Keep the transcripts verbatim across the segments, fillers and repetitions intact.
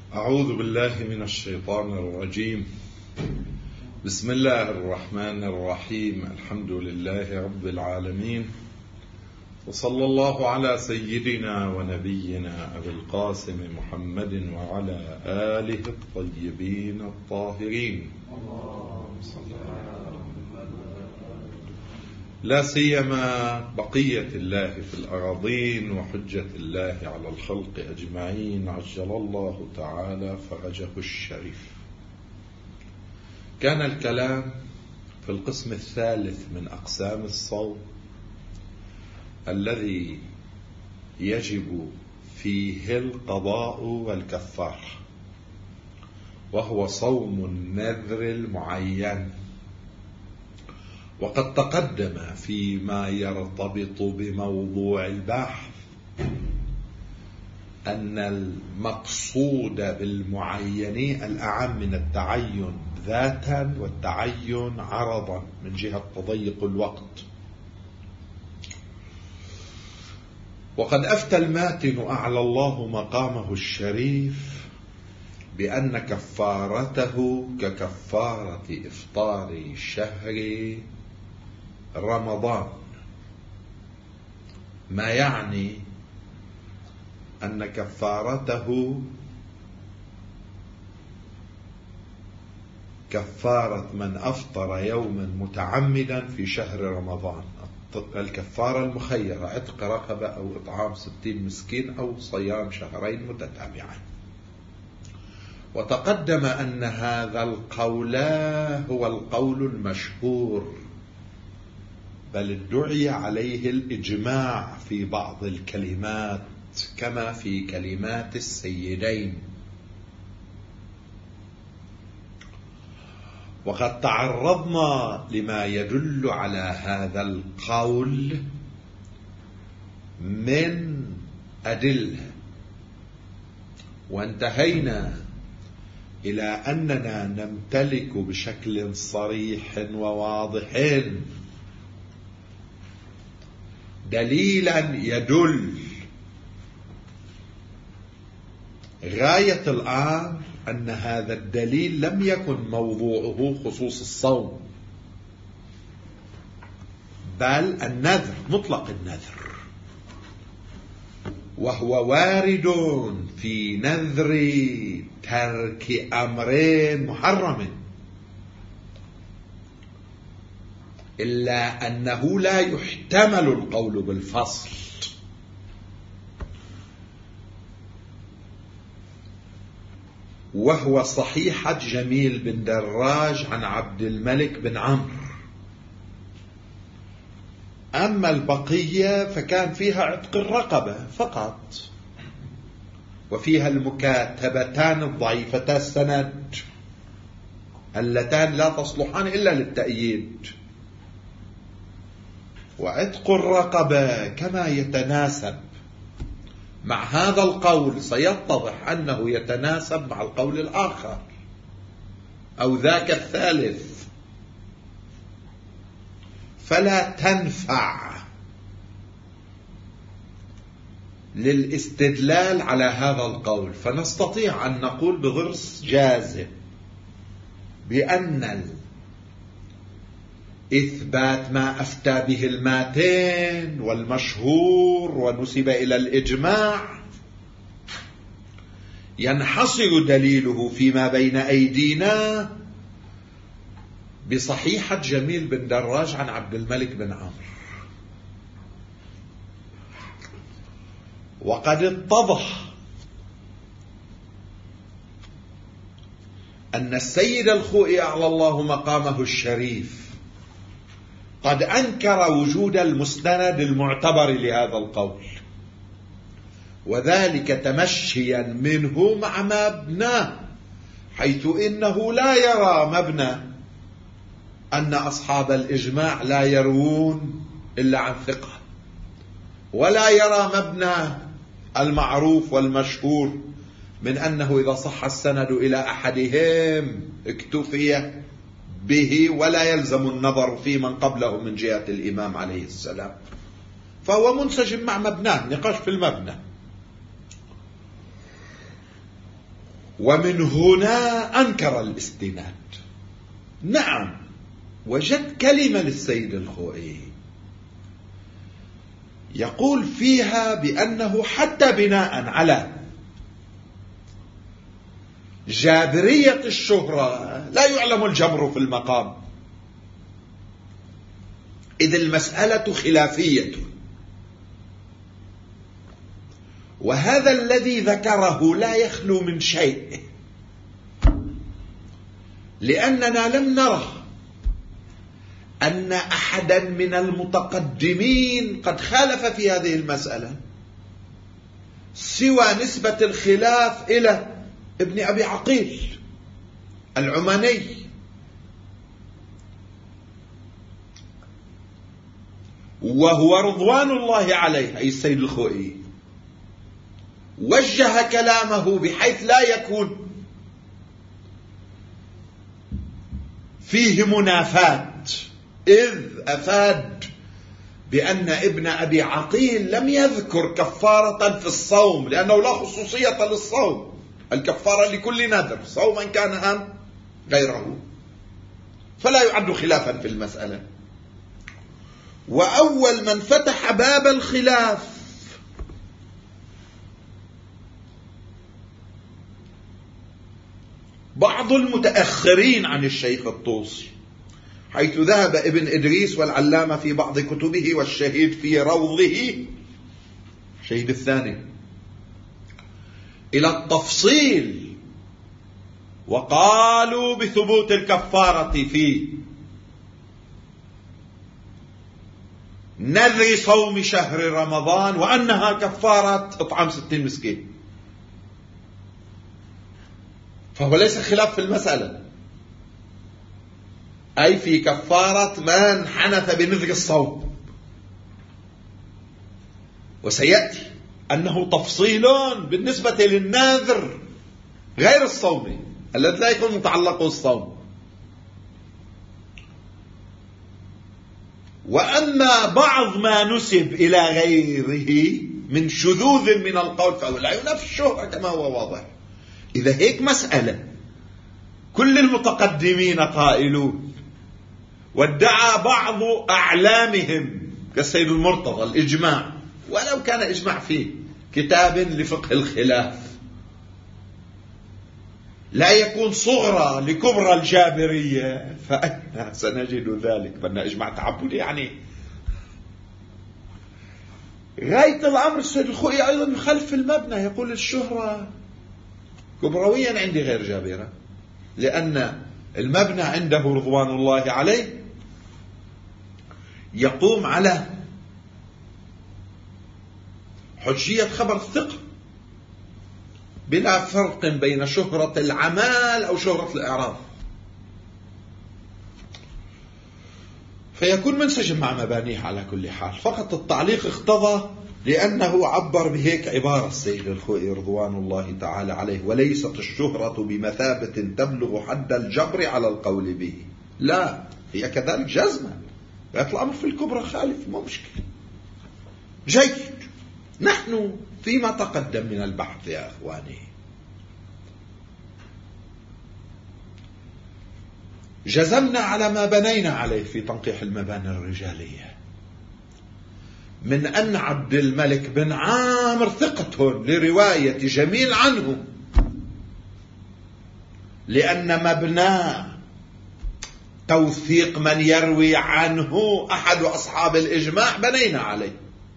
أعوذ بالله من الشيطان الرجيم. بسم الله الرحمن الرحيم. الحمد لله رب العالمين، وصلى الله على سيدنا ونبينا أبي القاسم محمد وعلى آله الطيبين الطاهرين، لا سيما بقية الله في الأراضين وحجة الله على الخلق أجمعين، عجل الله تعالى فرجه الشريف. كان الكلام في القسم الثالث من أقسام الصوم الذي يجب فيه القضاء والكفارة، وهو صوم النذر المعين. وقد تقدم فيما يرتبط بموضوع البحث أن المقصود بالمعين الأعم من التعين ذاتا والتعين عرضا من جهة تضيق الوقت. وقد أفتى الماتن أعلى الله مقامه الشريف بأن كفارته ككفارة إفطار شهر رمضان، ما يعني أن كفارته كفارة من أفطر يوما متعمدا في شهر رمضان. الكفارة المخيرة عتق رقبة أو إطعام ستين مسكين أو صيام شهرين متتابعين. وتقدم أن هذا القول هو القول المشهور، بل ادعي عليه الإجماع في بعض الكلمات كما في كلمات السيدين. وقد تعرضنا لما يدل على هذا القول من أدلة، وانتهينا إلى أننا نمتلك بشكل صريح وواضح دليلا يدل غاية الآن أن هذا الدليل لم يكن موضوعه خصوص الصوم، بل النذر، مطلق النذر، وهو وارد في نذر ترك أمر محرم، إلا أنه لا يحتمل القول بالفصل. وهو صحيحة جميل بن دراج عن عبد الملك بن عمرو. أما البقية فكان فيها عتق الرقبة فقط، وفيها المكاتبتان الضعيفتان السند اللتان لا تصلحان إلا للتأييد. وعتق الرقبة كما يتناسب مع هذا القول سيتضح أنه يتناسب مع القول الآخر أو ذاك الثالث، فلا تنفع للاستدلال على هذا القول. فنستطيع أن نقول بغرس جازم بأن إثبات ما أفتى به الماتن والمشهور ونسب إلى الإجماع ينحصر دليله فيما بين أيدينا بصحيحة جميل بن دراج عن عبد الملك بن عمرو. وقد اتضح أن السيد الخوئي أعلى الله مقامه الشريف قد أنكر وجود المستند المعتبر لهذا القول، وذلك تمشيا منه مع مبناه، حيث إنه لا يرى مبنى أن أصحاب الإجماع لا يروون إلا عن ثقة، ولا يرى مبنى المعروف والمشهور من أنه إذا صح السند إلى أحدهم اكتفي به ولا يلزم النظر في من قبله من جهة الإمام عليه السلام. فهو منسجم مع مبناه، نقاش في المبنى. ومن هنا أنكر الاستناد. نعم، وجد كلمة للسيد الخوئي يقول فيها بأنه حتى بناء على جابرية الشهرة لا يعلم الجبر في المقام، إذ المسألة خلافية، وهذا الذي ذكره لا يخلو من شيء، لأننا لم نره أن أحدا من المتقدمين قد خالف في هذه المسألة سوى نسبة الخلاف إلى ابن أبي عقيل العماني، وهو رضوان الله عليه أي السيد الخوئي وجه كلامه بحيث لا يكون فيه منافاة، إذ أفاد بأن ابن أبي عقيل لم يذكر كفارة في الصوم، لأنه لا خصوصية للصوم، الكفارة لكل نذر صوما كان أم غيره، فلا يعد خلافا في المسألة. وأول من فتح باب الخلاف بعض المتأخرين عن الشيخ الطوسي، حيث ذهب ابن إدريس والعلامة في بعض كتبه والشهيد في روضه الشهيد الثاني إلى التفصيل، وقالوا بثبوت الكفارة في نذر صوم شهر رمضان، وأنها كفارة إطعام ستين مسكين، فهو ليس خلاف في المسألة، أي في كفارة من حنث بنذر الصوم. وسيأتي أنه تفصيل بالنسبة للنذر غير الصوم الذي لا يكون متعلق بالصوم. وأما بعض ما نسب إلى غيره من شذوذ من القول فهو لا ينافي الشهرة كما هو واضح. إذا هيك مسألة كل المتقدمين قائلون، وادعى بعض أعلامهم كالسيد المرتضى الإجماع، ولو كان إجماع فيه كتاب لفقه الخلاف، لا يكون صغرى لكبرى الجابرية، فأين سنجد ذلك؟ بدنا إجماع تعبدي يعني. غاية الأمر السيد الخوئي أيضا خلف المبنى يقول الشهرة كبرويا عندي غير جابرة، لأن المبنى عنده رضوان الله عليه يقوم على حجية خبر الثقة بلا فرق بين شهرة العمال أو شهرة الإعراض، فيكون منسجم مع مبانيه على كل حال. فقط التعليق اقتضى لأنه عبر بهيك عبارة السيد الخوئي رضوان الله تعالى عليه: وليست الشهرة بمثابة تبلغ حد الجبر على القول به. لا، هي كذلك جزمة، يطلع الأمر في الكبرى خالف، ما مشكلة. جيد، نحن فيما تقدم من البحث يا أخواني جزمنا على ما بنينا عليه في تنقيح المباني الرجالية، من أن عبد الملك بن عامر ثقة لرواية جميل عنه، لأن مبنى توثيق من يروي عنه أحد أصحاب الإجماع بنينا عليه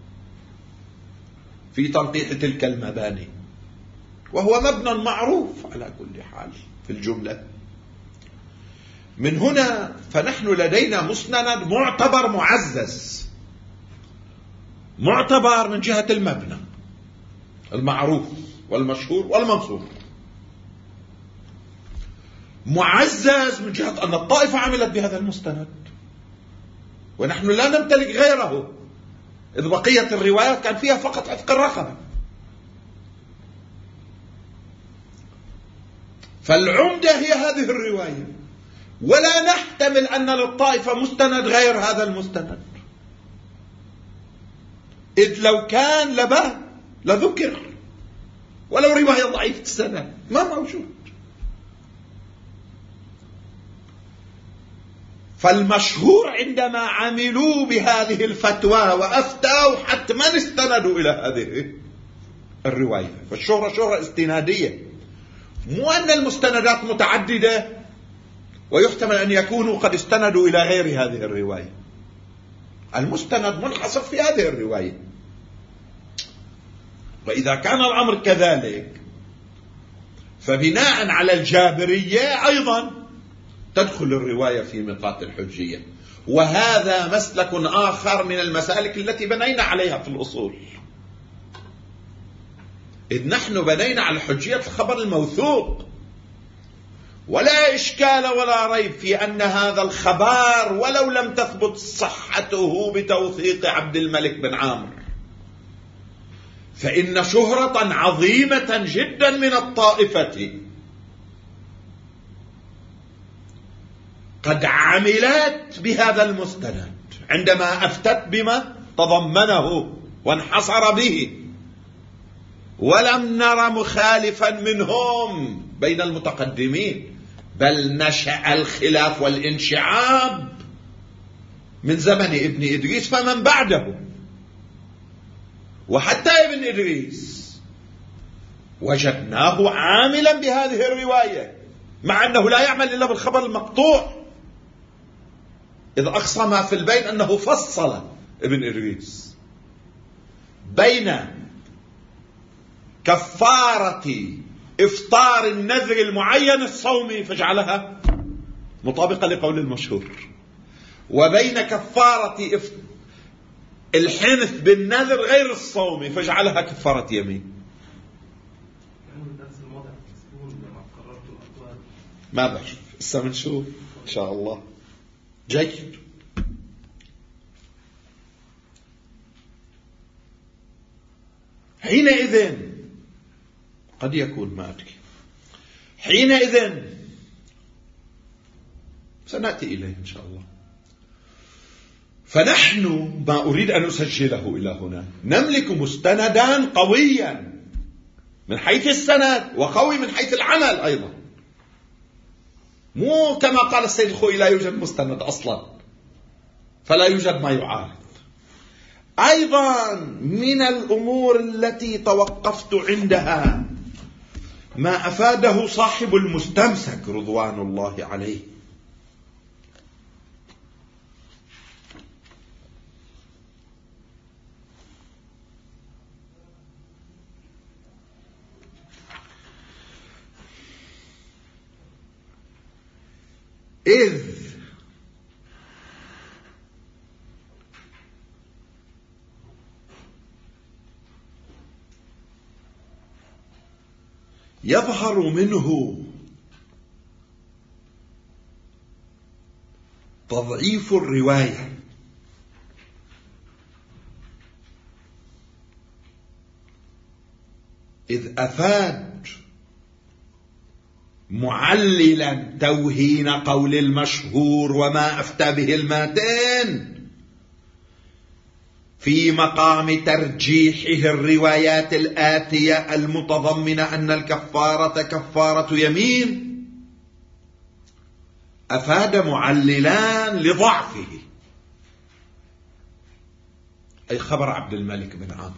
في تنقيح تلك المباني، وهو مبنى معروف على كل حال في الجملة. من هنا فنحن لدينا مسند معتبر معزز، معتبر من جهة المبنى المعروف والمشهور والمنصور، معزز من جهة أن الطائفة عملت بهذا المستند ونحن لا نمتلك غيره، إذ بقية الروايات كان فيها فقط عتق الرقبة. فالعمدة هي هذه الرواية، ولا نحتمل أن للطائفة مستند غير هذا المستند، إذ لو كان لبه لذكر، ولو رواية ضعيفة السند ما موجود. فالمشهور عندما عملوا بهذه الفتوى وأفتوا حتما استندوا إلى هذه الرواية. فالشهرة شهرة استنادية، مو أن المستندات متعددة ويحتمل أن يكونوا قد استندوا إلى غير هذه الرواية. المستند منحصر في هذه الرواية. وإذا كان الأمر كذلك فبناء على الجابرية أيضا تدخل الرواية في ميقات الحجية. وهذا مسلك آخر من المسالك التي بنينا عليها في الأصول، إذ نحن بنينا على حجية الخبر الموثوق، ولا إشكال ولا ريب في أن هذا الخبر ولو لم تثبت صحته بتوثيق عبد الملك بن عامر فإن شهرة عظيمة جدا من الطائفة قد عملت بهذا المستند عندما أفتت بما تضمنه وانحصر به، ولم نر مخالفا منهم بين المتقدمين، بل نشأ الخلاف والانشعاب من زمن ابن إدريس فمن بعده. وحتى ابن إدريس وجدناه عاملا بهذه الرواية مع أنه لا يعمل إلا بالخبر المقطوع، إذ أقصى ما في البين أنه فصل ابن إدريس بين كفارة إفطار النذر المعين الصومي فجعلها مطابقة لقول المشهور، وبين كفارة الحنث بالنذر غير الصومي فجعلها كفارة يمين. ما بعرف، لسه بنشوف إن شاء الله. جيد. حينئذ قد يكون ما أدري، حينئذ سنأتي إليه إن شاء الله. فنحن ما أريد أن أسجله إلى هنا نملك مستندا قويا من حيث السند وقوي من حيث العمل أيضا، مو كما قال السيد الخوئي لا يوجد مستند أصلا فلا يوجد ما يعارض. أيضا من الأمور التي توقفت عندها ما أفاده صاحب المستمسك رضوان الله عليه، إذ يظهر منه تضعيف الرواية إذ أفاد معللا توهين قول المشهور وما أفتى به الماتن في مقام ترجيحه الروايات الآتية المتضمنة أن الكفارة كفارة يمين، أفاد معللان لضعفه، أي خبر عبد الملك بن عامر.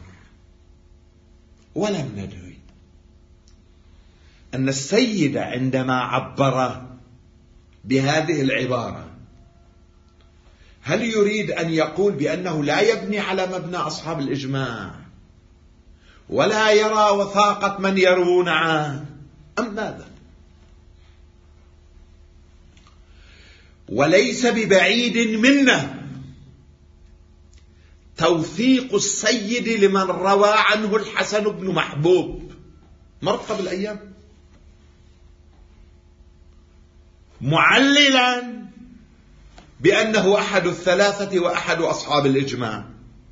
ولم ندري أن السيد عندما عبر بهذه العبارة هل يريد أن يقول بأنه لا يبني على مبنى أصحاب الإجماع ولا يرى وثاقة من يروون عنه أم ماذا؟ وليس ببعيد منا توثيق السيد لمن روى عنه الحسن بن محبوب مر قبل أيام معللا بأنه أحد الثلاثة وأحد أصحاب الإجماع.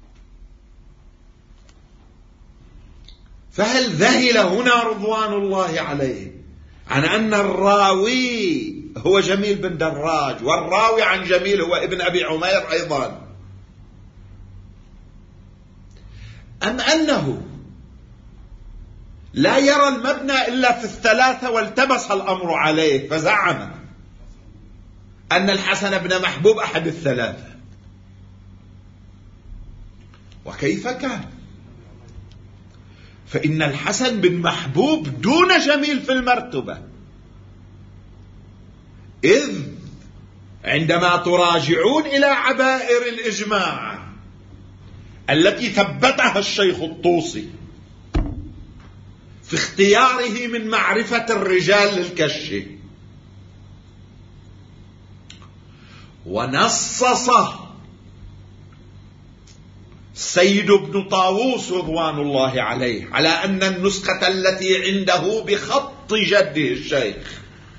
فهل ذهل هنا رضوان الله عليه عن أن الراوي هو جميل بن دراج والراوي عن جميل هو ابن أبي عمير أيضا، أم أنه لا يرى المبنى إلا في الثلاثة، والتبس الأمر عليه فزعم أن الحسن بن محبوب أحد الثلاثة. وكيف كان؟ فإن الحسن بن محبوب دون جميل في المرتبة، إذ عندما تراجعون إلى عبائر الإجماع التي ثبتها الشيخ الطوسي في اختياره من معرفة الرجال للكشف، ونصص السيد ابن طاووس رضوان الله عليه على أن النسخة التي عنده بخط جده الشيخ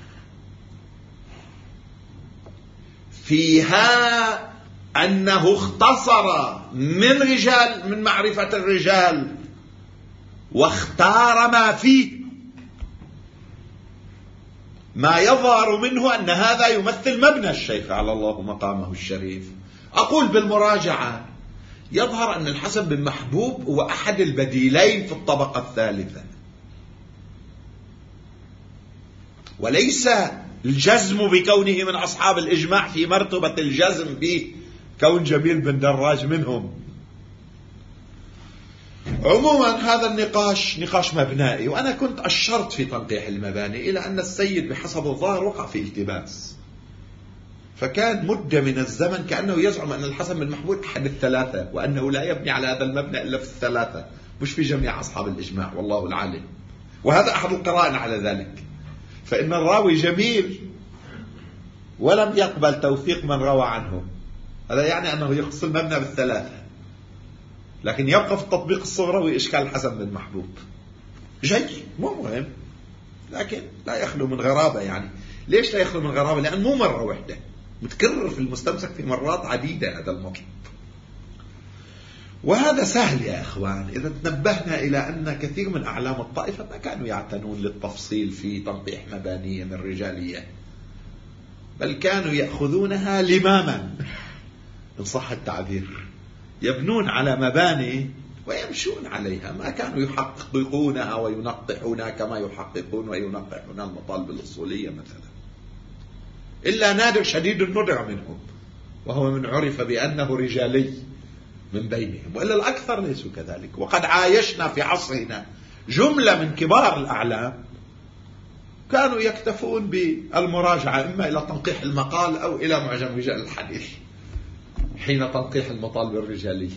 فيها أنه اختصر من رجال من معرفة الرجال واختار ما فيه، ما يظهر منه أن هذا يمثل مبنى الشيخ على الله مقامه الشريف. أقول بالمراجعة يظهر أن الحسن بن محبوب هو أحد البديلين في الطبقة الثالثة، وليس الجزم بكونه من أصحاب الإجماع في مرتبة الجزم بكون جميل بن دراج منهم. عموما هذا النقاش نقاش مبنائي، وأنا كنت أشرت في تنقيح المباني إلى أن السيد بحسب الظاهر وقع في التباس، فكان مدة من الزمن كأنه يزعم أن الحسن بن محبوب أحد الثلاثة، وأنه لا يبني على هذا المبنى إلا في الثلاثة مش في جميع أصحاب الإجماع، والله العالم. وهذا أحد القرائن على ذلك، فإن الراوي جميل ولم يقبل توثيق من روى عنه، هذا يعني أنه يخص المبنى بالثلاثة، لكن يبقى في التطبيق الصغروي إشكال الحسن بن محبوب. جيد، مو مهم، لكن لا يخلو من غرابة. يعني ليش لا يخلو من غرابة؟ لأن مو مرة واحدة، متكرر في المستمسك في مرات عديدة هذا المطلب. وهذا سهل يا إخوان إذا تنبهنا إلى أن كثير من أعلام الطائفة ما كانوا يعتنون للتفصيل في تنقيح مبانيهم الرجالية، بل كانوا يأخذونها لماما إن صح التعبير، يبنون على مباني ويمشون عليها، ما كانوا يحققونها وينقحونها كما يحققون وينقحون المطالب الأصولية مثلا، إلا نادر شديد الندرة منهم، وهو من عرف بأنه رجالي من بينهم، وإلا الأكثر ليسوا كذلك. وقد عايشنا في عصرنا جملة من كبار الأعلام كانوا يكتفون بالمراجعة إما إلى تنقيح المقال أو إلى معجم رجال الحديث حين تنقيح المطالب الرجالية.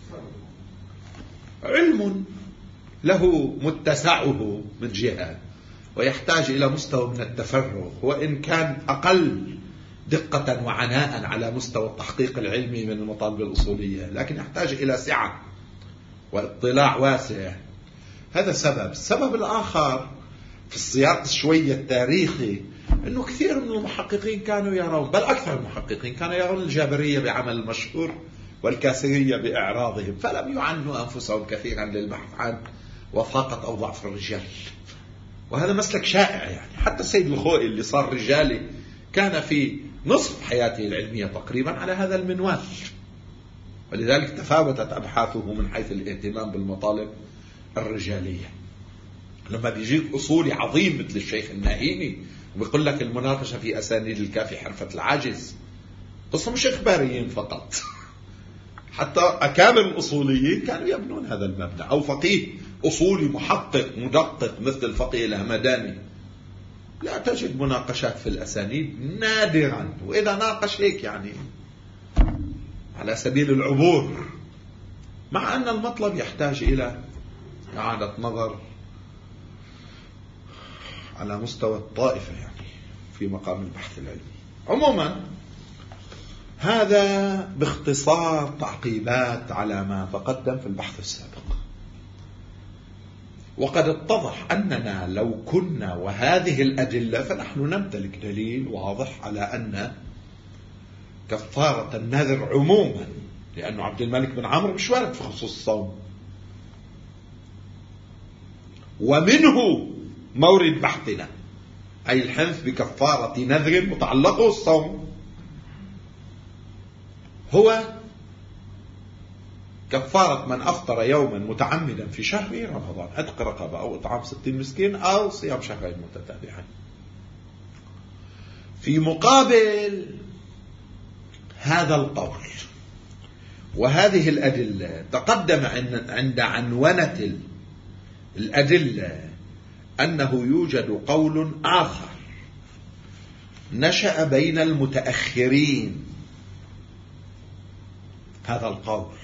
علم له متسعه من جهة ويحتاج إلى مستوى من التفرغ، وإن كان أقل دقة وعناء على مستوى التحقيق العلمي من المطالب الأصولية، لكن يحتاج إلى سعة واطلاع واسع. هذا سبب. السبب الآخر في السياق شوية التاريخي أنه كثير من المحققين كانوا يرون، بل أكثر المحققين كانوا يرون الجابرية بعمل المشهور والكاسرية بإعراضهم، فلم يعنوا أنفسهم كثيرا للبحث عن وثاقة أو ضعف الرجال. وهذا مسلك شائع، يعني حتى السيد الخوئي اللي صار رجالي كان في نصف حياته العلمية تقريبا على هذا المنوال، ولذلك تفاوتت أبحاثه من حيث الاهتمام بالمطالب الرجالية. لما بيجيك أصولي عظيم مثل الشيخ الناهيني وبيقول لك المناقشة في أسانيد الكافي حرفة العاجز، قصة مش إخباريين فقط، حتى أكابر الأصوليين كانوا يبنون هذا المبنى، أو فقيه أصولي محقق مدقق مثل الفقيه الهمداني لا تجد مناقشات في الأسانيد نادرا، وإذا ناقش هيك يعني على سبيل العبور، مع أن المطلب يحتاج إلى إعادة نظر على مستوى الطائفة يعني في مقام البحث العلمي. عموما هذا باختصار تعقيبات على ما تقدم في البحث السابق. وقد اتضح أننا لو كنا وهذه الأدلة فنحن نمتلك دليل واضح على أن كفارة النذر عموما، لأنه عبد الملك بن عمرو مش وارد في خصوص الصوم، ومنه مورد بحثنا أي الحنث بكفارة نذر متعلقه الصوم، هو كفارة من أفطر يوما متعمدا في شهر رمضان، عتق رقبة أو إطعام ستين مسكين أو صيام شهرين متتابعين. في مقابل هذا القول وهذه الأدلة تقدم عند عنونة الأدلة أنه يوجد قول آخر نشأ بين المتأخرين، هذا القول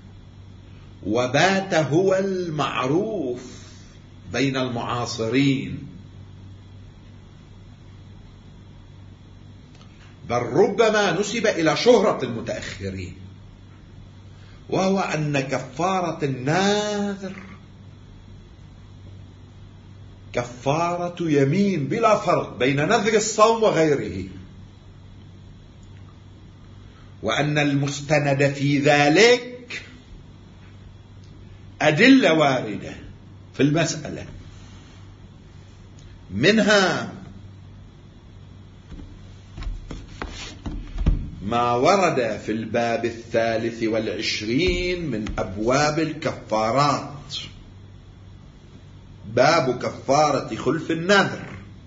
وبات هو المعروف بين المعاصرين، بل ربما نسب إلى شهرة المتأخرين، وهو أن كفارة الناذر كفارة يمين بلا فرق بين نذر الصوم وغيره، وأن المستند في ذلك أدلة واردة في المسألة، منها ما ورد في الباب الثالث والعشرين من أبواب الكفارات، باب كفارة خلف النذر،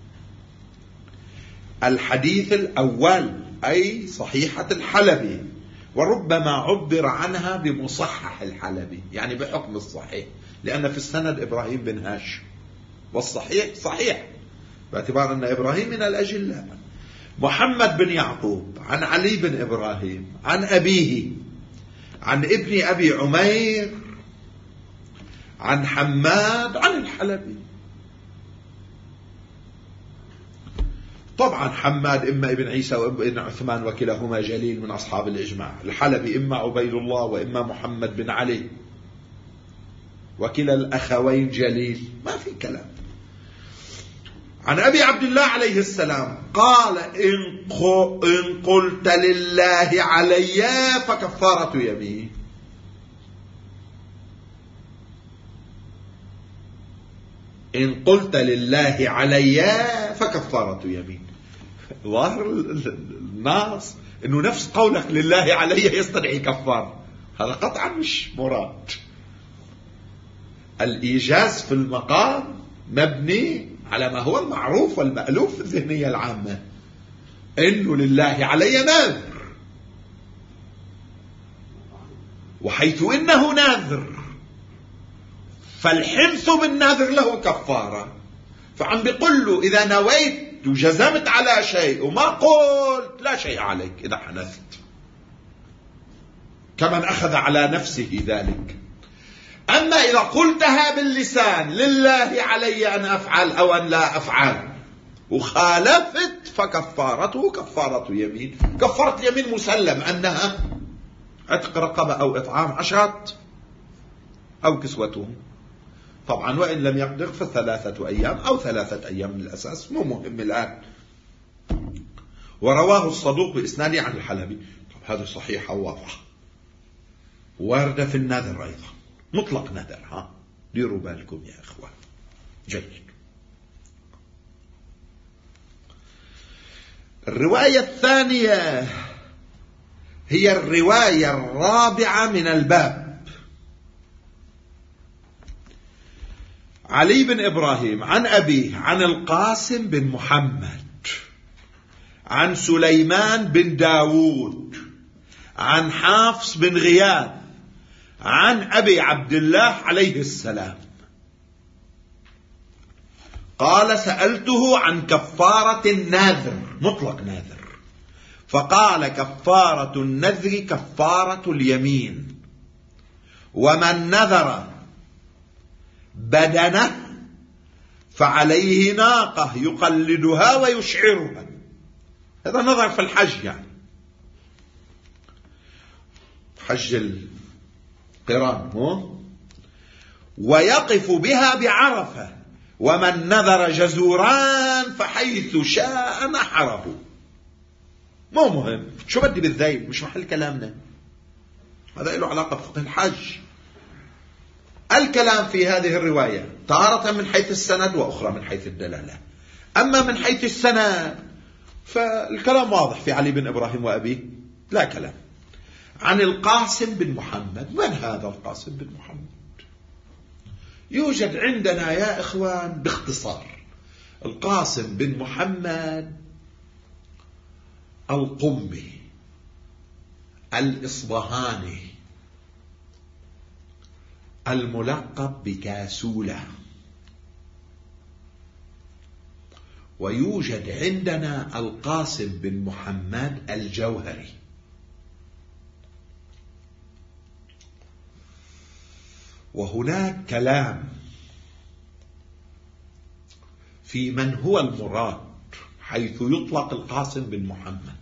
الحديث الأول أي صحيحة الحلبي، وربما عبر عنها بمصحح الحلبي، يعني بحكم الصحيح، لأن في السند إبراهيم بن هاشم، والصحيح صحيح باعتبار أن إبراهيم من الأجلاء. محمد بن يعقوب عن علي بن إبراهيم عن أبيه عن ابن أبي عمير عن حماد عن الحلبي. طبعا حماد إما ابن عيسى وابن عثمان وكلاهما جليل من أصحاب الإجماع، الحلبي إما عبيد الله وإما محمد بن علي وكلا الأخوين جليل، ما في كلام. عن أبي عبد الله عليه السلام قال إن قلت لله علي فكفارة يمين. إن قلت لله علي فكفارة يمين، ظاهر الناس إنه نفس قولك لله علي يستدعي كفارة، هذا قطعا مش مراد. الإيجاز في المقام مبني على ما هو المعروف والمألوف في الذهنية العامة، إنه لله علي نذر، وحيث إنه نذر فالحنث بالنذر له كفارة، فعم بيقول له إذا نويت وجزمت على شيء وما قلت لا شيء عليك إذا حنثت، كمن أخذ على نفسه ذلك. أما إذا قلتها باللسان لله علي أن أفعل أو أن لا أفعل وخالفت فكفارته كفارة يمين. كفارة اليمين مسلم أنها عتق رقبة أو إطعام عشرة أو كسوتهم، طبعا وإن لم يقدر فثلاثة أيام أو ثلاثة أيام من الأساس، مو مهم الآن. ورواه الصدوق بإسناده عن الحلبي، طب هذا صحيح وواضح. وارد في النذر أيضا مطلق نذر، ها ديروا بالكم يا إخوان. جيد. الرواية الثانية هي الرواية الرابعة من الباب. علي بن إبراهيم عن أبيه عن القاسم بن محمد عن سليمان بن داود عن حافص بن غياث عن أبي عبد الله عليه السلام قال سألته عن كفارة النذر، مطلق نذر، فقال كفارة النذر كفارة اليمين، ومن نذر بدنه فعليه ناقة يقلدها ويشعرها. هذا نظر في الحج، يعني حج القران هو، ويقف بها بعرفة، ومن نذر جزوران فحيث شاء نحره. مو مهم شو بدي بالذيل، مش محل كلامنا، هذا له علاقة بفقه الحج. الكلام في هذه الرواية تارة من حيث السند وأخرى من حيث الدلالة. أما من حيث السند فالكلام واضح في علي بن إبراهيم وأبيه، لا كلام. عن القاسم بن محمد. من هذا القاسم بن محمد؟ يوجد عندنا يا إخوان باختصار القاسم بن محمد القمي الإصبهاني الملقب بكاسولة، ويوجد عندنا القاسم بن محمد الجوهري. وهناك كلام في من هو المراد حيث يطلق القاسم بن محمد.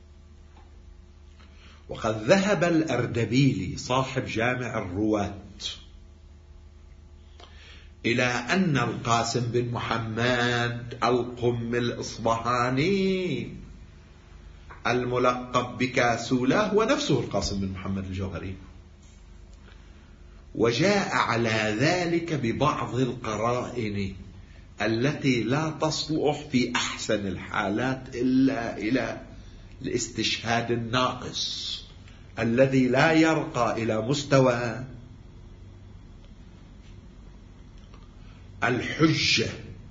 وقد ذهب الأردبيلي صاحب جامع الرواة إلى أن القاسم بن محمد القم الإصبهاني الملقب بكاسولة هو نفسه القاسم بن محمد الجوهري، وجاء على ذلك ببعض القرائن التي لا تصلح في أحسن الحالات إلا إلى الاستشهاد الناقص الذي لا يرقى إلى مستوى الحجة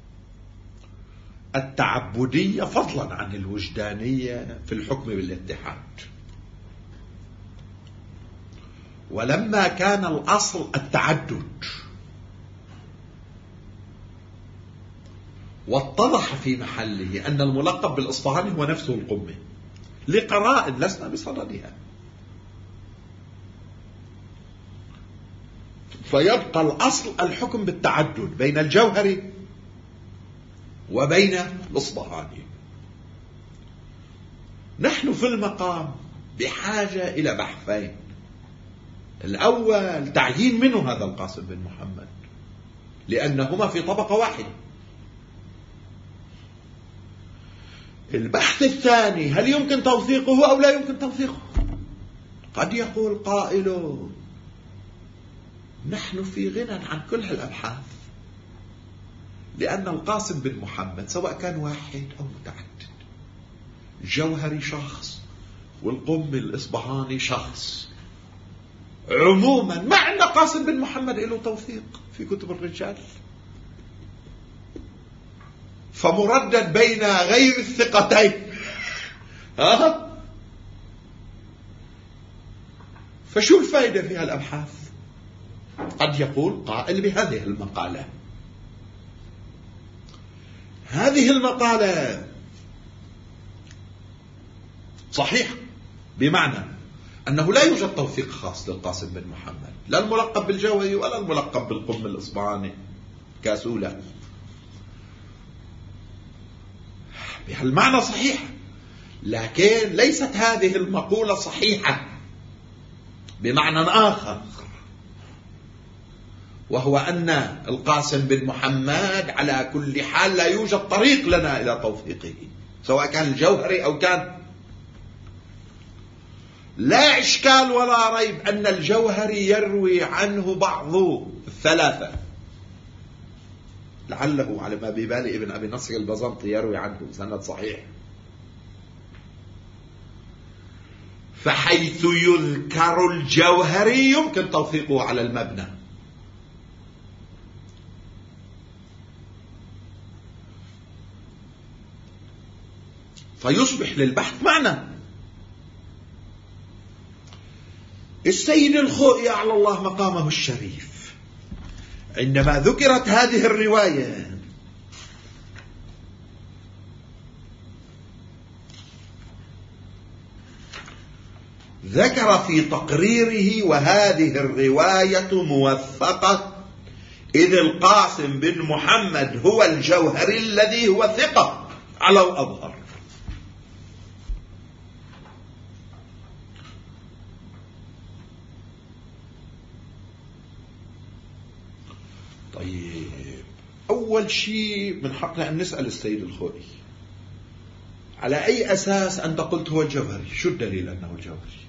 التعبدية فضلا عن الوجدانية في الحكم بالاتحاد. ولما كان الأصل التعدد واتضح في محله أن الملقب بالإصبهاني هو نفسه القمي لقرائن لسنا بصددها، فيبقى الأصل الحكم بالتعدد بين الجوهري وبين الإصبهاني. نحن في المقام بحاجة إلى بحثين. الأول تعيين منه هذا القاسم بن محمد لأنهما في طبقة واحدة. البحث الثاني هل يمكن توثيقه أو لا يمكن توثيقه؟ قد يقول قائل نحن في غنى عن كل هالأبحاث لأن القاسم بن محمد سواء كان واحد أو متعدد، الجوهري شخص والقم الإصبهاني شخص، عموما ما عندنا قاسم بن محمد له توثيق في كتب الرجال، فمردد بين غير الثقتين. ها فشو الفائدة في هالأبحاث؟ قد يقول قائل بهذه المقالة، هذه المقالة صحيحة بمعنى أنه لا يوجد توثيق خاص للقاسم بن محمد، لا الملقب بالجوهري ولا الملقب بالقم الإصبهاني كاسولة. بهالمعنى صحيح، لكن ليست هذه المقولة صحيحة بمعنى آخر، وهو أن القاسم بن محمد على كل حال لا يوجد طريق لنا إلى توثيقه سواء كان الجوهري أو كان. لا إشكال ولا ريب أن الجوهري يروي عنه بعض الثلاثة، لعله على ما ببالي ابن أبي نصر البزنطي يروي عنه سند صحيح. فحيث يذكر الجوهري يمكن توثيقه على المبنى، فيصبح للبحث معنى. السيد الخوئي على الله مقامه الشريف عندما ذكرت هذه الرواية ذكر في تقريره وهذه الرواية موثقة إذ القاسم بن محمد هو الجوهري الذي هو ثقة على الأظهر. طيب أول شيء من حقنا أن نسأل السيد الخوئي على أي أساس أنت قلت هو الجوهري؟ شو الدليل أنه الجوهري؟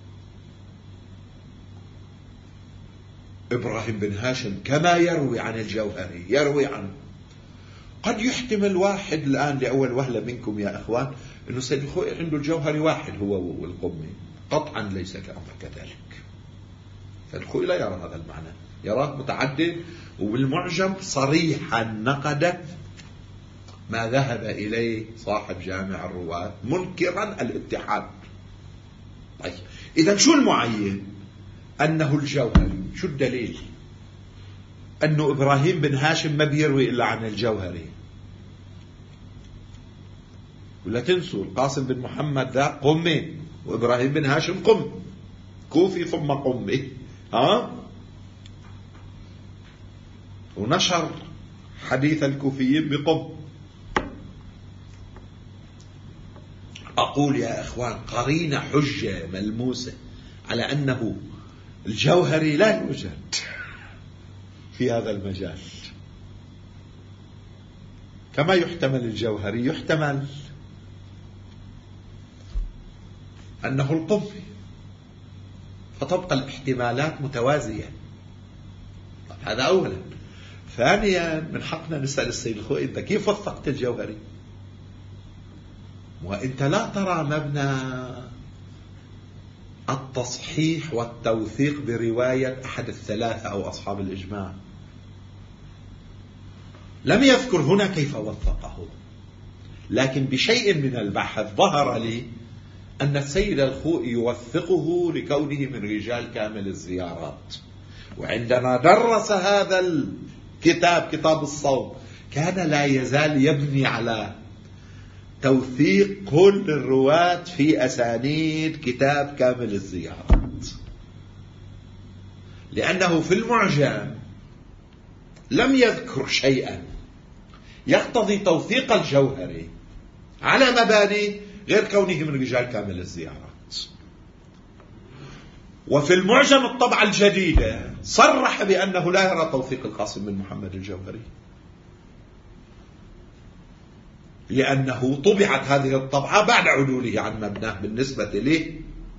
إبراهيم بن هاشم كما يروي عن الجوهري يروي عنه. قد يحتمل واحد الآن لأول وهلة منكم يا أخوان أنه السيد الخوئي عنده الجوهري واحد هو والقمي، قطعا ليس الأمر كذلك. فالخوئي لا يرى هذا المعنى، يراه متعدد، وبالمعجم صريحا نقد ما ذهب إليه صاحب جامع الرواة منكرا الاتحاد. طيب إذا شو المعين؟ أنه الجوهري. شو الدليل؟ أنه إبراهيم بن هاشم ما بيروي إلا عن الجوهري. ولا تنسوا القاسم بن محمد ذا قمي، وإبراهيم بن هاشم قم، كوفي ثم قمي، ها؟ ونشر حديث الكوفيين بقم. أقول يا إخوان قرينة حجة ملموسة على أنه الجوهري لا يوجد في هذا المجال. كما يحتمل الجوهري يحتمل أنه القمي، فتبقى الاحتمالات متوازية. هذا أولا. ثانيا من حقنا نسأل السيد الخوئي أنت كيف وثقت الجوهري؟ وأنت لا ترى مبنى التصحيح والتوثيق برواية أحد الثلاثة أو أصحاب الإجماع. لم يذكر هنا كيف وثقه، لكن بشيء من البحث ظهر لي أن السيد الخوئي يوثقه لكونه من رجال كامل الزيارات. وعندما درس هذا الكتاب كتاب الصوم كان لا يزال يبني على توثيق كل الرواة في أسانيد كتاب كامل الزيارات، لأنه في المعجم لم يذكر شيئا يقتضي توثيق الجوهري على مباني غير كونه من رجال كامل الزيارات. وفي المعجم الطبعة الجديدة صرح بأنه لا يرى توثيق القاسم بن محمد الجوهري، لأنه طبعت هذه الطبعة بعد عدوله عن مبناه بالنسبة له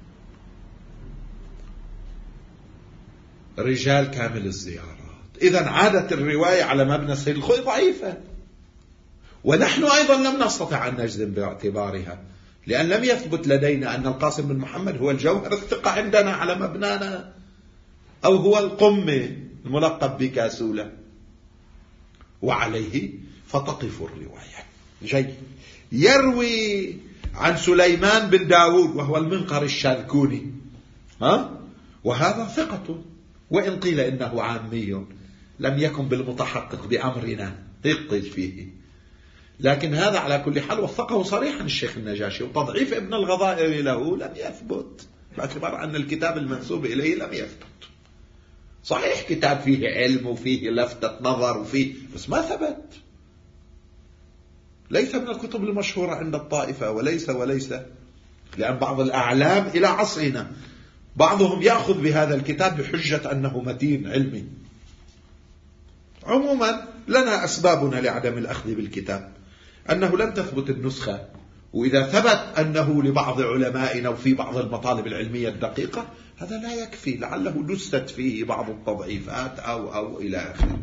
رجال كامل الزيارات. إذن عادت الرواية على مبنى السيد الخوئي ضعيفة، ونحن أيضا لم نستطع أن نجزم باعتبارها، لأن لم يثبت لدينا أن القاسم بن محمد هو الجوهر الثقة عندنا على مبنانا، أو هو القمة الملقب بكاسولة. وعليه فتقف الرواية. جيد. يروي عن سليمان بن داود وهو المنقر الشاذكوني، ها؟ وهذا ثقة، وإن قيل إنه عامي لم يكن بالمتحقق بأمرنا يقضي فيه، لكن هذا على كل حال وثقه صريحا الشيخ النجاشي. وتضعيف ابن الغضائر له لم يثبت باعتبار أن الكتاب المنسوب إليه لم يثبت. صحيح كتاب فيه علم وفيه لفتة نظر وفيه، بس ما ثبت، ليس من الكتب المشهورة عند الطائفة، وليس وليس لأن بعض الأعلام إلى عصرنا بعضهم يأخذ بهذا الكتاب بحجة أنه متين علمي. عموما لنا أسبابنا لعدم الأخذ بالكتاب، أنه لم تثبت النسخة، وإذا ثبت أنه لبعض علمائنا وفي بعض المطالب العلمية الدقيقة هذا لا يكفي، لعله دست فيه بعض التضعيفات أو أو إلى آخره.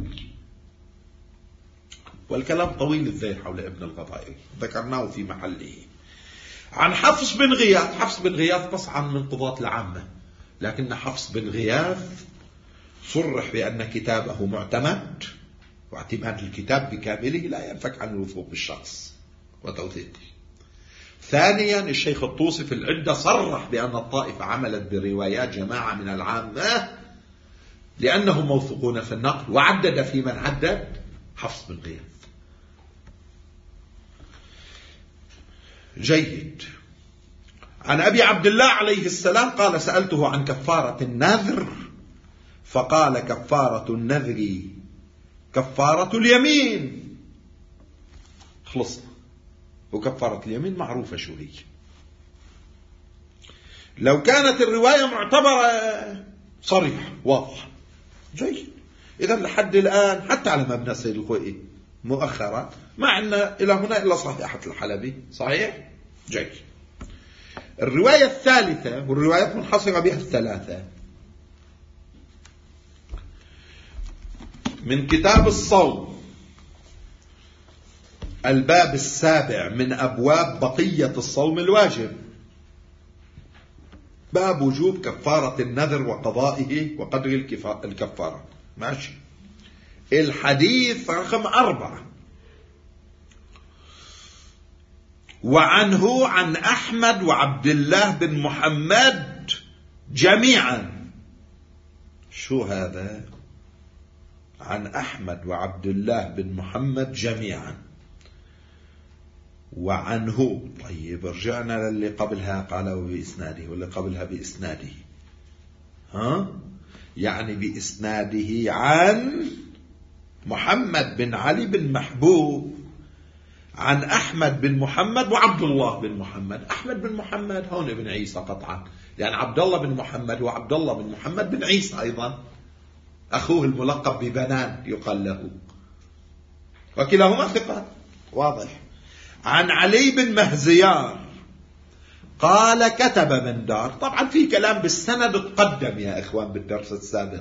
والكلام طويل الذيل حول ابن الغضائر ذكرناه في محله. عن حفص بن غياث. حفص بن غياث طبعا من قضاة العامة، لكن حفص بن غياث صرح بأن كتابه معتمد، واعتماد الكتاب بكامله لا ينفك عن الوثوق بالشخص وتوثيقه. ثانيا الشيخ الطوسي في العدة صرح بأن الطائفة عملت بروايات جماعة من العامة لأنهم موثوقون في النقل، وعدد في من عدد حفص بن غياث. جيد. عن أبي عبد الله عليه السلام قال سألته عن كفارة النذر فقال كفارة النذر كفارة اليمين. خلصنا. وكفارة اليمين معروفة شو هي. لو كانت الرواية معتبرة صريحة واضحة. جيد. إذا لحد الآن حتى على مبنى السيد الخوئي مؤخرا ما عندنا إلى هنا إلا صحيحة الحلبي. صحيح؟ جيد. الرواية الثالثة، والروايات منحصرة بها الثلاثة، من كتاب الصوم الباب السابع من أبواب بقية الصوم الواجب، باب وجوب كفارة النذر وقضائه وقدر الكفارة. ماشي. الحديث رقم أربعة: وعنه عن أحمد وعبد الله بن محمد جميعا. شو هذا؟ عن أحمد وعبد الله بن محمد جميعا وعنه. طيب رجعنا للي قبلها قالوا بإسناده واللي قبلها بإسناده. ها؟ يعني بإسناده عن محمد بن علي بن محبوب عن أحمد بن محمد وعبد الله بن محمد. أحمد بن محمد هون ابن عيسى قطعا، يعني عبد الله بن محمد وعبد الله بن محمد بن عيسى أيضا أخوه الملقب ببنان يقال له، وكلاهما ثقات. واضح. عن علي بن مهزيار قال كتب من دار. طبعا في كلام بالسند تقدم يا إخوان بالدرس السابق،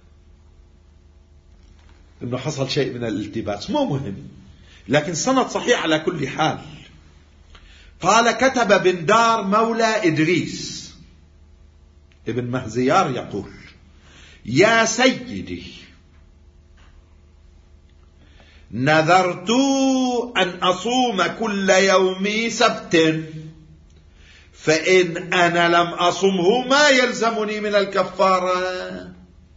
إنه حصل شيء من الالتباس، مو مهم، لكن سند صحيح على كل حال. قال كتب بن دار مولى إدريس ابن مهزيار يقول: يا سيدي نذرت أن أصوم كل يوم سبت، فإن أنا لم أصمه ما يلزمني من الكفارة.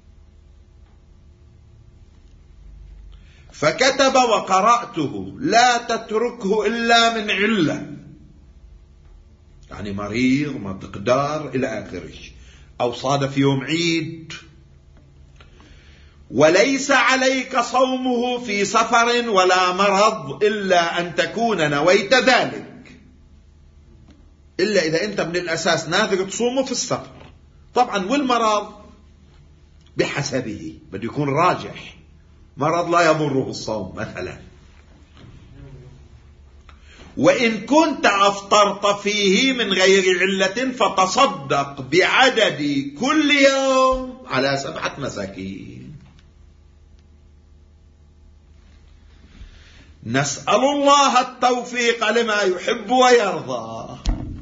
فكتب وقرأته: لا تتركه إلا من علة، يعني مريض ما تقدر إلى آخره، أو صادف يوم عيد، وليس عليك صومه في سفر ولا مرض إلا أن تكون نويت ذلك، إلا إذا أنت من الأساس ناذر تصومه في السفر. طبعا والمرض بحسبه، بده يكون راجح، مرض لا يضره الصوم مثلا. وإن كنت أفطرت فيه من غير علة فتصدق بعدد كل يوم على سبعة مساكين. نسأل الله التوفيق لما يحب ويرضى.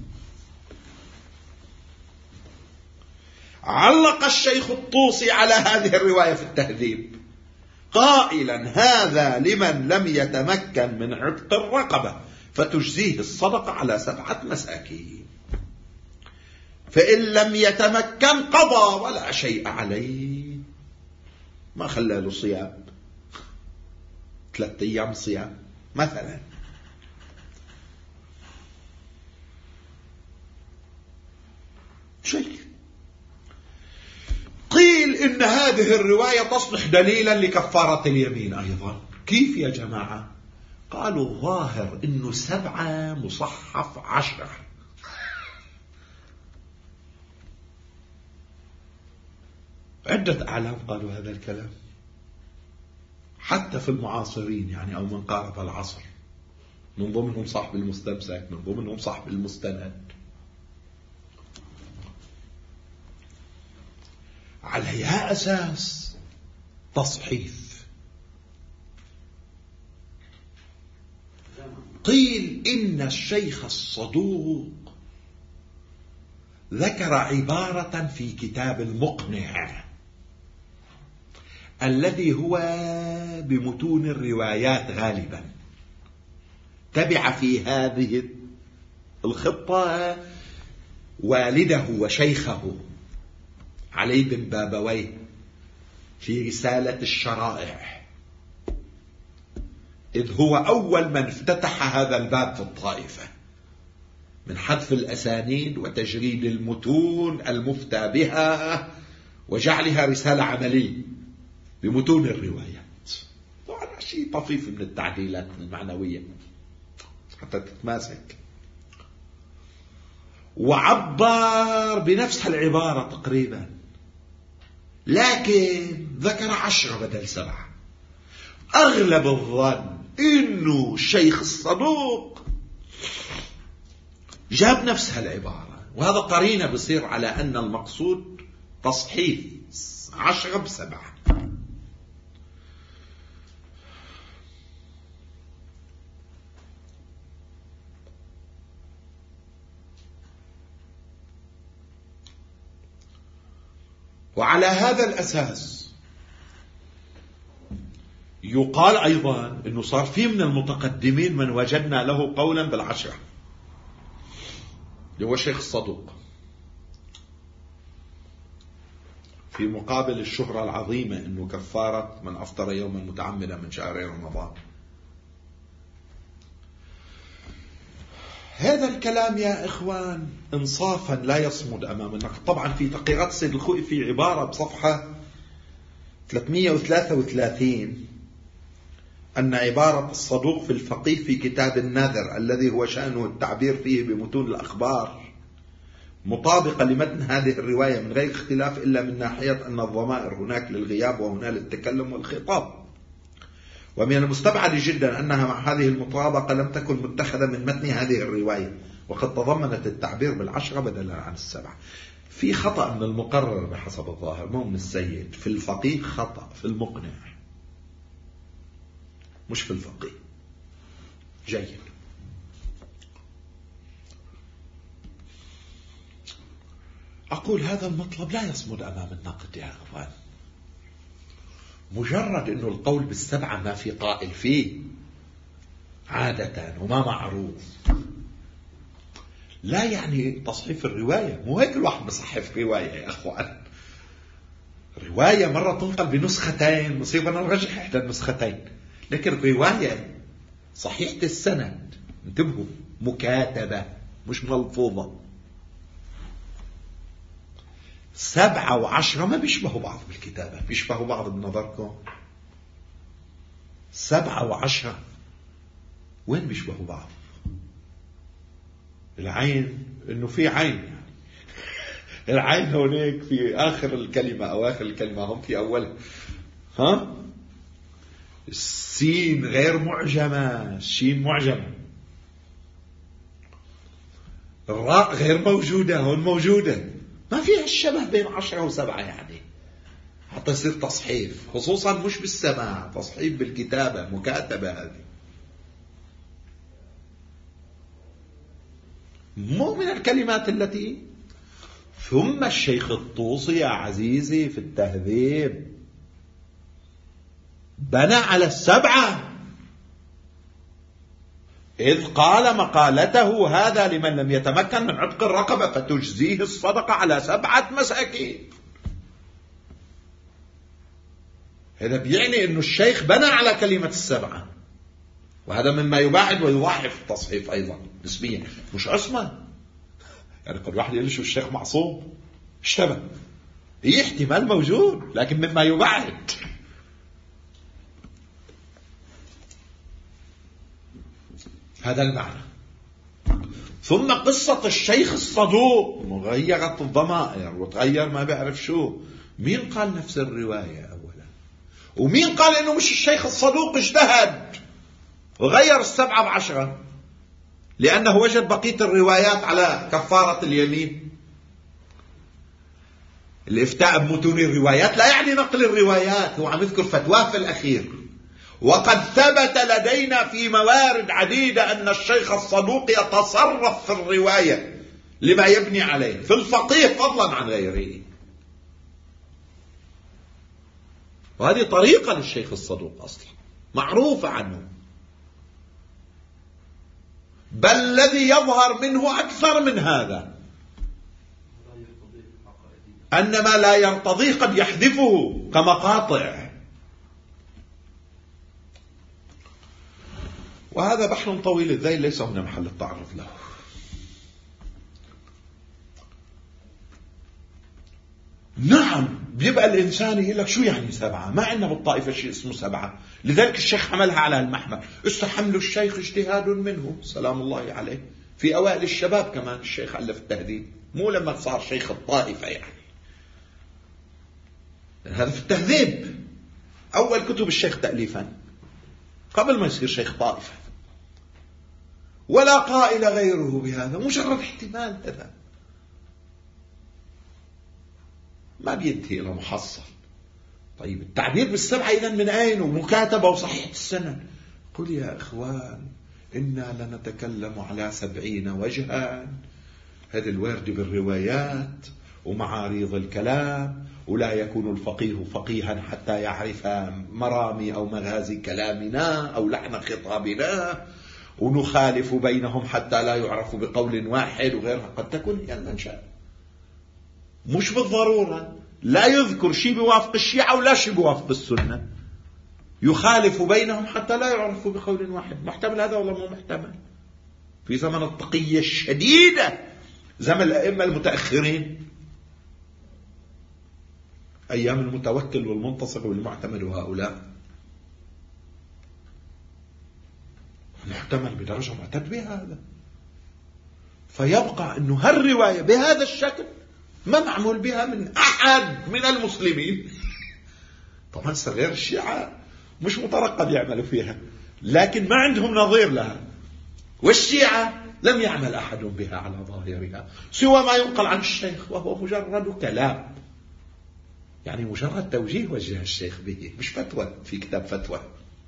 علق الشيخ الطوسي على هذه الرواية في التهذيب قائلا: هذا لمن لم يتمكن من عتق الرقبة فتجزيه الصدقة على سبعة مساكين، فإن لم يتمكن قضى ولا شيء عليه، ما خلى له صيام، ثلاثة أيام صيام مثلا. شيء قيل إن هذه الرواية تصلح دليلا لكفارة اليمين أيضا. كيف يا جماعة؟ قالوا ظاهر إنه سبعة مصحف عشرة. عدة أعلام قالوا هذا الكلام، حتى في المعاصرين يعني أو من قارب العصر، من ضمنهم صاحب المستمسك، من ضمنهم صاحب المستند. على أي أساس تصحيف؟ قيل إن الشيخ الصدوق ذكر عبارة في كتاب المقنع الذي هو بمتون الروايات غالبا، تبع في هذه الخطة والده وشيخه علي بن بابويه في رسالة الشرائع، إذ هو أول من افتتح هذا الباب في الطائفة من حذف الأسانيد وتجريد المتون المفتى بها وجعلها رسالة عملية بمتون الروايات. طبعا شيء طفيف من التعديلات المعنوية حتى تتماسك. وعبر بنفس العبارة تقريبا، لكن ذكر عشرة بدل سبعة. أغلب الظن إنه الشيخ الصدوق جاب نفس هالعبارة، وهذا قرينة بصير على أن المقصود تصحيح عشرة بسبعة. وعلى هذا الأساس يقال أيضا أنه صار في من المتقدمين من وجدنا له قولا بالعشرة، اللي هو الشيخ الصدوق، في مقابل الشهرة العظيمة أنه كفارة من أفطر يوما متعمدا من شهر رمضان. هذا الكلام يا إخوان إنصافا لا يصمد أمام النقد. طبعا في تقريرات السيد الخوئي في عبارة بصفحة ثلاثمئة وثلاثة وثلاثين أن عبارة الصدوق في الفقيه في كتاب الناذر الذي هو شأنه التعبير فيه بمتون الأخبار مطابقة لمتن هذه الرواية من غير اختلاف إلا من ناحية أن الضمائر هناك للغياب وهنا للتكلم والخطاب، ومن المستبعد جدا أنها مع هذه المطابقة لم تكن متخذة من متن هذه الرواية وقد تضمنت التعبير بالعشرة بدلا عن السبعة. في خطأ من المقرر بحسب الظاهر، مو من السيد. في الفقيه خطأ، في المقنع مش في الفقيه. جيد. أقول هذا المطلب لا يصمد أمام النقد يا أخوان. مجرد أنه القول بالسبعة ما في قائل فيه عادة وما معروف لا يعني تصحيف الرواية. مو هيك الواحد بصحف رواية يا أخوان. رواية مرة تنقل بنسختين، مصيبة نرجح إحدى النسختين، لكن رواية صحيحة السند، انتبهوا، مكاتبة مش ملفوظة. سبعة وعشرة ما بيشبهوا بعض بالكتابة، بيشبهوا بعض بنظركم؟ سبعة وعشرة وين بيشبهوا بعض؟ العين، انه في عين يعني العين هونيك في اخر الكلمة، اواخر الكلمة هم في اولها. ها؟ السين غير معجمة، الشين معجمة. الراء غير موجودة، هون موجودة. ما فيها الشبه بين عشرة وسبعة يعني حتى يصير تصحيف، خصوصا مش بالسماع، تصحيف بالكتابة، مكاتبة. هذه مو من الكلمات التي. ثم الشيخ الطوسي يا عزيزي في التهذيب بنى على السبعة، إذ قال مقالته هذا لمن لم يتمكن من عتق الرقبة فتجزيه الصدقة على سبعة مساكين. هذا بيعني أنه الشيخ بنى على كلمة السبعة، وهذا مما يباعد ويضاعف التصحيف أيضا نسبيا، مش عصمة. يعني قد واحد يقول شو الشيخ معصوم، اشتبه، هي احتمال موجود لكن مما يباعد. هذا المعنى. ثم قصة الشيخ الصدوق غيرت الضمائر وتغير ما بعرف شو. مين قال نفس الرواية أولا؟ ومين قال إنه مش الشيخ الصدوق اجتهد وغير السبعة بعشرة لأنه وجد بقية الروايات على كفارة اليمين؟ الإفتاء بمتون الروايات لا يعني نقل الروايات، هو عم يذكر فتواه في الأخير. وقد ثبت لدينا في موارد عديدة أن الشيخ الصدوق يتصرف في الرواية لما يبني عليه في الفقيه فضلا عن غيره، وهذه طريقة للشيخ الصدوق أصلا معروفة عنه، بل الذي يظهر منه أكثر من هذا أن ما لا يرتضيه قد يحذفه كمقاطع. وهذا بحر طويل الذيل ليس هنا محل التعرض له. نعم بيبقى الإنسان يقول لك شو يعني سبعة؟ ما عندنا بالطائفة شيء اسمه سبعة، لذلك الشيخ حملها على المحمل. استحمل الشيخ اجتهاد منه سلام الله عليه، في أوائل الشباب كمان الشيخ ألف التهذيب، مو لما صار شيخ الطائفة يعني. هذا في التهذيب أول كتب الشيخ تأليفا قبل ما يصير شيخ طائفة، ولا قائل غيره بهذا، مجرد احتمال. هذا ما بينتهي إلى محصل. طيب التعبير بالسبعة إذن من أين؟ ومكاتبة وصحيح السند. قل يا إخوان إنا لنتكلم على سبعين وجها، هذا الوارد بالروايات ومعاريض الكلام، ولا يكون الفقيه فقيها حتى يعرف مرامي أو مغازي كلامنا أو لحن خطابنا، ونخالف بينهم حتى لا يعرف بقول واحد وغيرها. قد تكون هي المنشأ، مش بالضرورة لا يذكر شيء بوافق الشيعة ولا شيء بوافق السنة، يخالف بينهم حتى لا يعرف بقول واحد. محتمل هذا ولا مو محتمل؟ في زمن التقية الشديدة، زمن الأئمة المتأخرين، أيام المتوكل والمنتصر والمعتمد وهؤلاء، محتمل بدرجة معتد بها هذا. فيبقى أنه هالرواية بهذا الشكل ما معمول بها من أحد من المسلمين. طبعا صغير الشيعة مش مترقب يعملوا فيها، لكن ما عندهم نظير لها، والشيعة لم يعمل أحد بها على ظاهرها سوى ما ينقل عن الشيخ، وهو مجرد كلام، يعني مجرد توجيه وجه الشيخ به، مش فتوى في كتاب فتوى.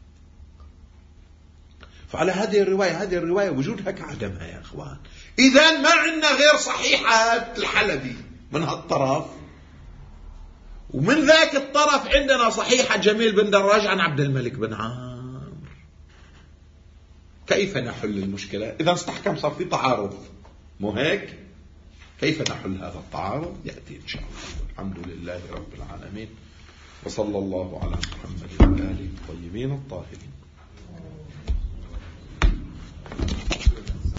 فعلى هذه الرواية هذه الرواية وجودها كعدمها يا أخوان. إذن ما عندنا غير صحيحة الحلبي من هالطرف، ومن ذاك الطرف عندنا صحيحة جميل بن دراج عن عبد الملك بن عامر. كيف نحل المشكلة؟ إذا استحكم صار في تعارض، مو هيك؟ كيف نحل هذا التعارض؟ يأتي إن شاء الله. الحمد لله رب العالمين، وصلى الله على محمد وآله الطيبين الطاهرين.